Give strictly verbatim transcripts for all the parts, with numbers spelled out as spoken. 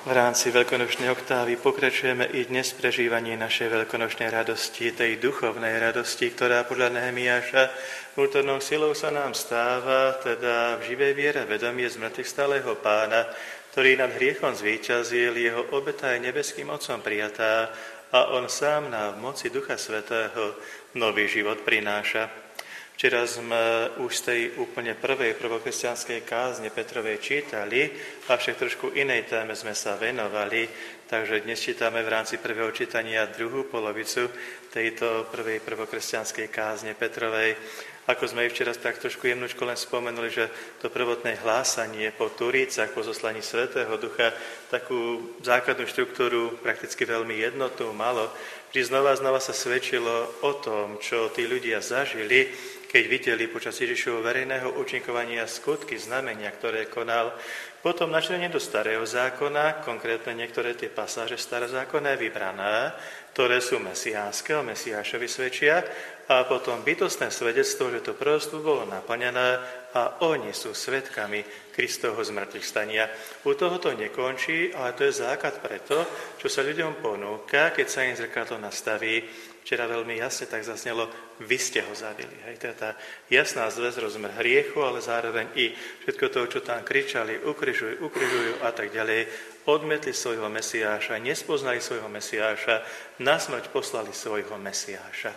V rámci veľkonočnej oktávy pokračujeme i dnes prežívanie našej veľkonočnej radosti, tej duchovnej radosti, ktorá podľa Nehemiáša vnútornou silou sa nám stáva, teda v živej viere vedomie z mŕtvych stálého Pána, ktorý nad hriechom zvíťazil, jeho obeta je nebeským Otcom prijatá a on sám nám v moci Ducha Svätého nový život prináša. Včera sme už z tej úplne prvej prvokresťanskej kázne Petrovej čítali, avšak trošku inej téme sme sa venovali, takže dnes čítame v rámci prvého čítania druhú polovicu tejto prvej prvokresťanskej kázne Petrovej. Ako sme aj včera tak trošku jemnúčko len spomenuli, že to prvotné hlásanie po Turícach, po zoslaní Svätého Ducha, takú základnú štruktúru, prakticky veľmi jednotnú malo, vždy znova a znova sa svedčilo o tom, čo tí ľudia zažili, keď videli počas Ježišovho verejného účinkovania skutky, znamenia, ktoré konal. Potom načrenie do Starého zákona, konkrétne niektoré tie pasáže starozákonné vybrané, ktoré sú mesiánske, o Mesiášovi svedčia, a potom bytostné svedectvo, že to proroctvo bolo naplnené a oni sú svedkami Kristovho zmrtvých stania. U toho to nekončí, ale to je základ preto, čo sa ľuďom ponúka, keď sa im zrkadlo nastaví. Včera veľmi jasne tak zaznelo, vy ste ho zabili. Hej, to je tá jasná zväz, rozmer hriechu, ale zároveň i všetko toho, čo tam kričali, ukrižujú, ukrižujú a tak ďalej, odmetli svojho Mesiáša, nespoznali svojho Mesiáša, na smrť poslali svojho Mesiáša.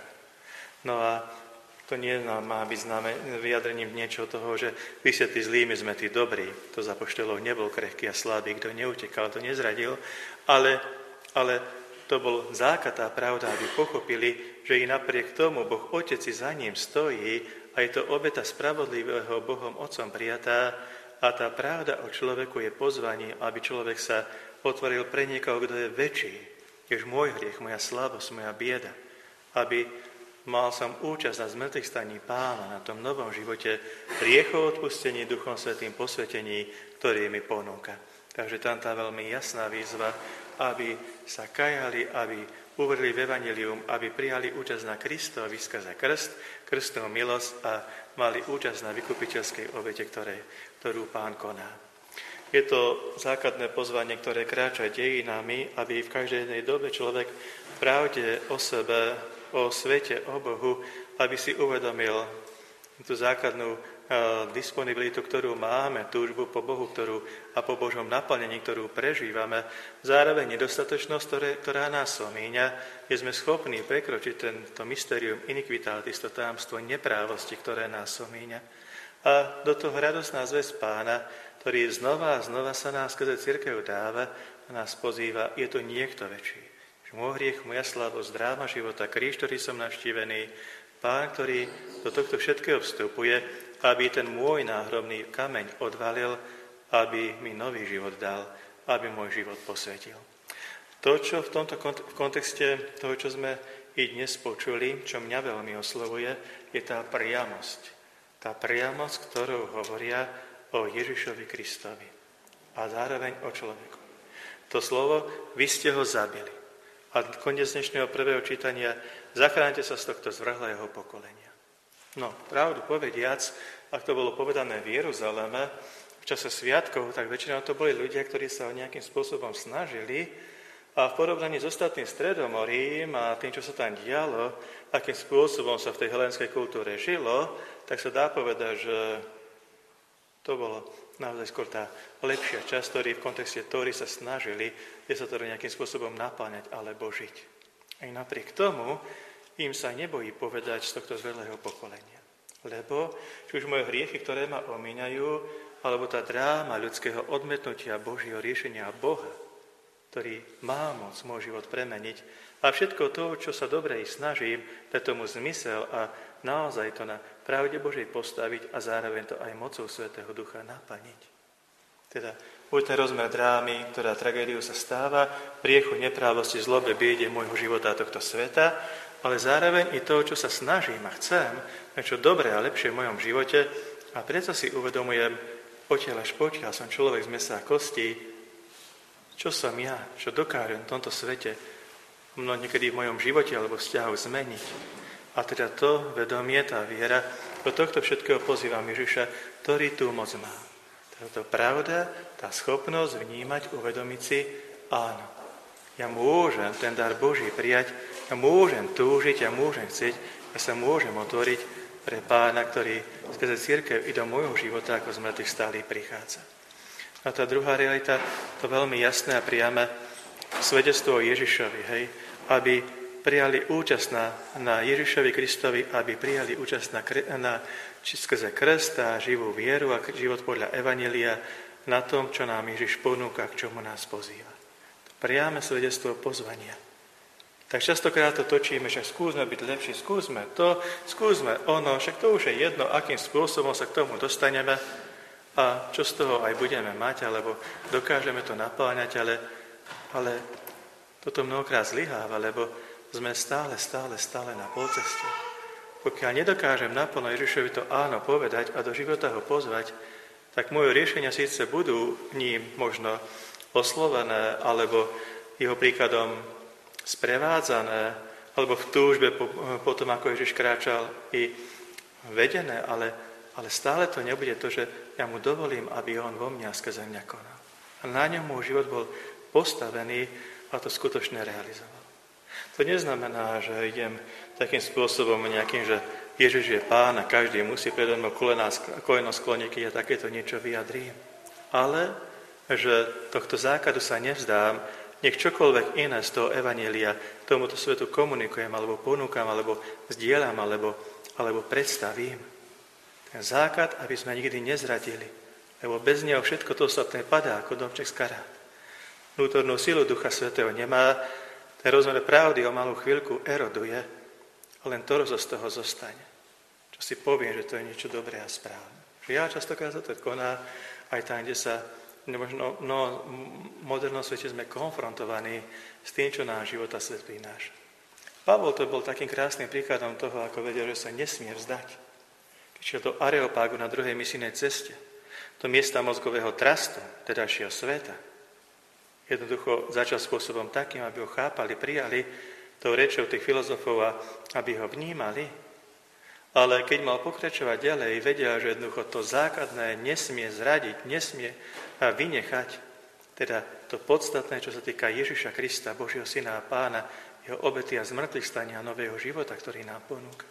No a to nie má byť známe vyjadrením niečo toho, že vy ste tí zlí, my sme tí dobrí. To za apoštolov nebol krehký a slabý, kto neutekal, to nezradil, ale, ale to bol základ a pravda, aby pochopili, že i napriek tomu Boh Otec si za ním stojí a je to obeta spravodlivého Bohom Otcom prijatá a tá pravda o človeku je pozvaním, aby človek sa otvoril pre niekoho, kto je väčší, než môj hriech, moja slabosť, moja bieda, aby mal som účasť na zmrtvých staní Pána, na tom novom živote, hriechov odpustení, Duchom Svätým posvetení, ktorý mi ponúka. Takže tam tá veľmi jasná výzva, aby sa kajali, aby uverili v evanjelium, aby prijali účasť na Kristovi skrze krst, krstnú milosť a mali účasť na vykupiteľskej obete, ktoré, ktorú Pán koná. Je to základné pozvanie, ktoré kráča dejinami, aby v každej jednej dobe človek v pravde o sebe, o svete, o Bohu, aby si uvedomil tú základnú disponibilitu, ktorú máme, túžbu po Bohu, ktorú a po Božom naplnení, ktorú prežívame, zároveň nedostatočnosť, ktoré, ktorá nás omíňa, že sme schopní prekročiť tento mysterium iniquitatis, to tajomstvo neprávosti, ktoré nás omíňa. A do toho radosná zväzť Pána, ktorý znova a znova sa nás skrze cirkev dáva a nás pozýva, je to niekto väčší. Môj hriech, moja slabosť, dráma života, kríž, ktorý som navštívený, Pán, ktorý do tohto všetkého vstupuje, aby ten môj náhrobný kameň odvalil, aby mi nový život dal, aby môj život posvetil. To, čo v tomto v kontexte toho, čo sme i dnes počuli, čo mňa veľmi oslovuje, je tá priamosť. Tá priamosť, ktorou hovoria o Ježišovi Kristovi a zároveň o človeku. To slovo, vy ste ho zabili. A koniec dnešného prvého čítania, zachránite sa z tohto zvrhlého pokolenia. No, pravdu povediac, ak to bolo povedané v Jeruzaleme, v čase sviatkov, tak väčšinou to boli ľudia, ktorí sa o nejakým spôsobom snažili a v porovnaní s ostatným Stredomorím a tým, čo sa tam dialo, akým spôsobom sa v tej helénskej kultúre žilo, tak sa dá povedať, že to bolo naozaj skôr tá lepšia časť, ktorí v kontexte Tóry sa snažili, kde sa to nejakým spôsobom napáňať alebo žiť. Aj napriek tomu im sa nebojí povedať z tohto zvrhlého pokolenia. Lebo či už moje hriechy, ktoré ma omíňajú, alebo tá dráma ľudského odmetnutia Božieho riešenia Boha, ktorý má moc môj život premeniť, a všetko to, čo sa dobre snažím, dať tomu zmysel a naozaj to na pravde Božej postaviť a zároveň to aj mocou Svätého Ducha naplniť. Teda buď ten rozmer drámy, ktorá tragédiou sa stáva, priechu, neprávosti, zlobe, biede môjho života a tohto sveta, ale zároveň i to, čo sa snažím a chcem, čo dobré a lepšie v mojom živote, a preto si uvedomujem, potiaľ až potiaľ som človek z mesa a kostí, čo som ja, čo dokážem v tomto svete, mno niekedy v mojom živote alebo vzťahu zmeniť. A teda to vedomie, tá viera, do tohto všetkého pozývam Ježiša, ktorý tú moc má. Je to pravda, tá schopnosť vnímať, uvedomiť si, áno, ja môžem ten dar Boží prijať, ja môžem túžiť, ja môžem chcieť, ja sa môžem otvoriť pre Pána, ktorý skrze cirkev i do môjho života ako z mŕtvych stálych prichádza. A tá druhá realita, to veľmi jasné a priame svedectvo o Ježišovi, hej, aby prijali účasť na, na Ježišovi Kristovi, aby prijali účasť na, na skrze krst a živú vieru a život podľa Evanjelia na tom, čo nám Ježiš ponúka, k čomu nás pozýva. Priame svedectvo pozvania. Tak častokrát to točíme, že skúsme byť lepší, skúsme to, skúsme ono, však to už je jedno, akým spôsobom sa k tomu dostaneme a čo z toho aj budeme mať, alebo dokážeme to napáňať, ale, ale toto mnohokrát zlyháva, lebo sme stále, stále, stále na polceste. Pokiaľ nedokážem naplno Ježišovi to áno povedať a do života ho pozvať, tak moje riešenia síce budú ním možno oslovené, alebo jeho príkladom sprevádzané, alebo v túžbe po, po tom, ako Ježiš kráčal, i vedené, ale, ale stále to nebude to, že ja mu dovolím, aby on vo mňa skrze mňa konal. A na ňom môj život bol postavený a to skutočne realizoval. To neznamená, že idem takým spôsobom nejakým, že Ježiš je Pán a každý musí predo mnou koleno skloniť, keď ja takéto niečo vyjadrím. Ale že tohto základu sa nevzdám, nech čokoľvek iné z toho evanjelia tomuto svetu komunikujem, alebo ponúkam, alebo zdieľam, alebo, alebo predstavím. Ten základ, aby sme nikdy nezradili, lebo bez neho všetko to ostatné padá ako domček z karát. Vnútornú silu Ducha Svätého nemá, ten rozmer pravdy o malú chvíľku eroduje, a len to z toho zostane. Čo si poviem, že to je niečo dobré a správne. Že ja častokrát sa to koná aj tam, kde sa možno no, v modernom svete sme konfrontovaní s tým, čo náš život a svet prináša. Pavol to bol takým krásnym príkladom toho, ako vedel, že sa nesmie vzdať. Keď šiel do Areopágu na druhej misijnej ceste, do miesta mozgového trastu, tedajšieho sveta, jednoducho začal spôsobom takým, aby ho chápali, prijali tou rečou tých filozofov a aby ho vnímali. Ale keď mal pokračovať ďalej, vedel, že jednoducho to základné nesmie zradiť, nesmie vynechať. Teda to podstatné, čo sa týka Ježiša Krista, Božieho Syna a Pána, jeho obety a zmrtvých stania a nového života, ktorý nám ponúka.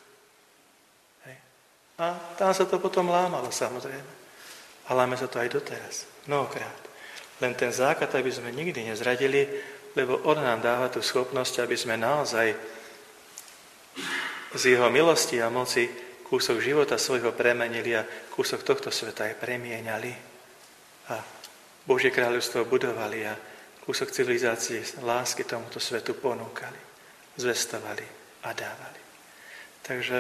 Hej. A tam sa to potom lámalo, samozrejme. A láme sa to aj doteraz. Mnohokrát. Len ten základ, aby sme nikdy nezradili, lebo on nám dáva tú schopnosť, aby sme naozaj z jeho milosti a moci kúsok života svojho premenili a kúsok tohto sveta aj premieňali. A Božie kráľovstvo budovali a kúsok civilizácie lásky tomuto svetu ponúkali, zvestovali a dávali. Takže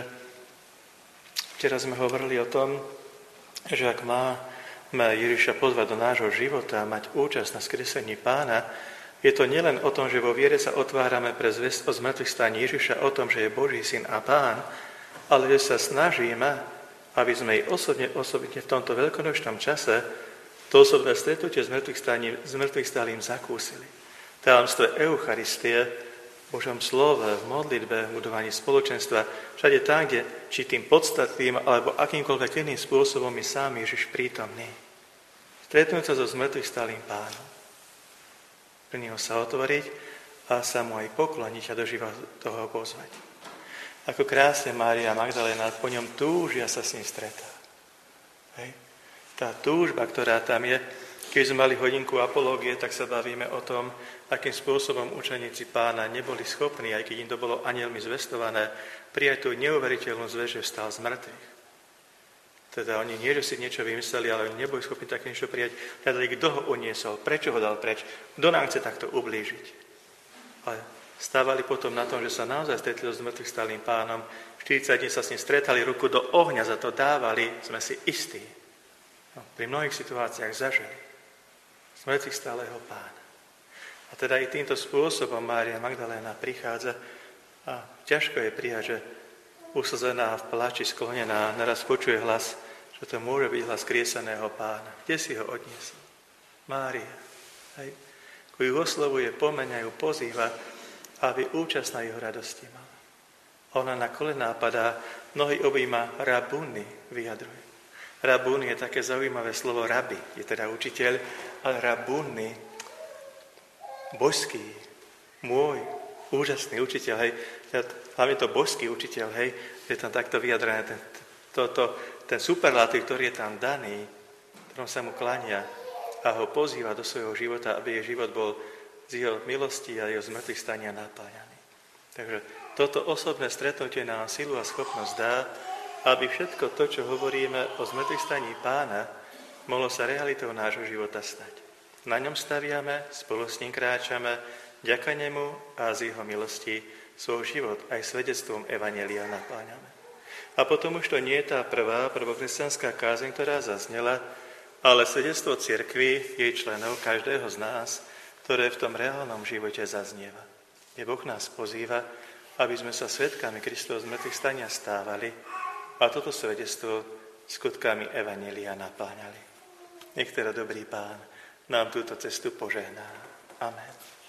včera sme hovorili o tom, že ak máme Ježiša pozvať do nášho života a mať účasť na skresení Pána, je to nielen o tom, že vo viere sa otvárame pre zvest o zmrtvých staní Ježiša, o tom, že je Boží Syn a Pán, ale že sa snažíme, aby sme i osobne, osobitne v tomto veľkonočnom čase to osobné stretnutie s mŕtvych stálým zakúsili. Tajomstvo Eucharistie, v Božom slove, v modlitbe, v budovaní spoločenstva, všade tam, kde či tým podstatným, alebo akýmkoľvek iným spôsobom je sám Ježiš prítomný. Stretnúť sa so zmrtvých stálým Pánom. Pre neho sa otvoriť a sa mu aj pokloniť a do života toho pozvať. Ako krásne Mária Magdaléna po ňom túžia sa s ním stretá. Hej. Tá túžba, ktorá tam je, keď sme mali hodinku apológie, tak sa bavíme o tom, akým spôsobom učeníci Pána neboli schopní, aj keď im to bolo anjelmi zvestované, prijať tú neuveriteľnú zvesť, že vstal z mŕtvych. Teda oni nie, že si niečo vymysleli, ale oni neboli schopní také niečo prijať. Teda kto ho uniesol, prečo ho dal preč, kto nám chce takto ublížiť. Ale stávali potom na tom, že sa naozaj stretli s mŕtvych stálým Pánom, štyridsať dní sa s ním stretali, ruku do ohňa za to dávali, sme si istí. No, pri mnohých situáciách zažili z mŕtvych stáleho Pána. A teda i týmto spôsobom Mária Magdaléna prichádza a ťažko je prijať, že uslzená v pláči sklonená, naraz počuje hlas, že to môže byť hlas krieseného Pána. Kde si ho odniesol? Mária. Hej. Ko ju oslovuje, pomeňa ju, pozýva, aby účasť na jeho radosti mala. Ona na kolená padá, nohy objíma, rabuni vyjadruje. Rabún je také zaujímavé slovo rabi, je teda učiteľ, ale rabúnny, božský, môj, úžasný učiteľ, hej, hlavne to božský učiteľ, hej, je tam takto vyjadrené, ten, to, to, ten superlatív, ktorý je tam daný, ktorom sa mu klania a ho pozýva do svojho života, aby jej život bol z jeho milosti a jeho zmrtvých stania napájaný. Takže toto osobné stretnutie nám silu a schopnosť dá, aby všetko to, čo hovoríme o zmrtvých staní Pána, mohlo sa realitou nášho života stať. Na ňom staviame, spolu s ním kráčame, vďaka nemu a z jeho milosti svoj život aj svedectvom evanjelia napáňame. A potom už to nie je tá prvá prvokresťanská kázeň, ktorá zaznela, ale svedectvo cirkvi, jej členov, každého z nás, ktoré v tom reálnom živote zaznieva. Kde Boh nás pozýva, aby sme sa svedkami Kristovho zmrtvých stania stávali a toto svedectvo skutkami evanjelia napáňali. Nech teda dobrý Pán nám túto cestu požehná. Amen.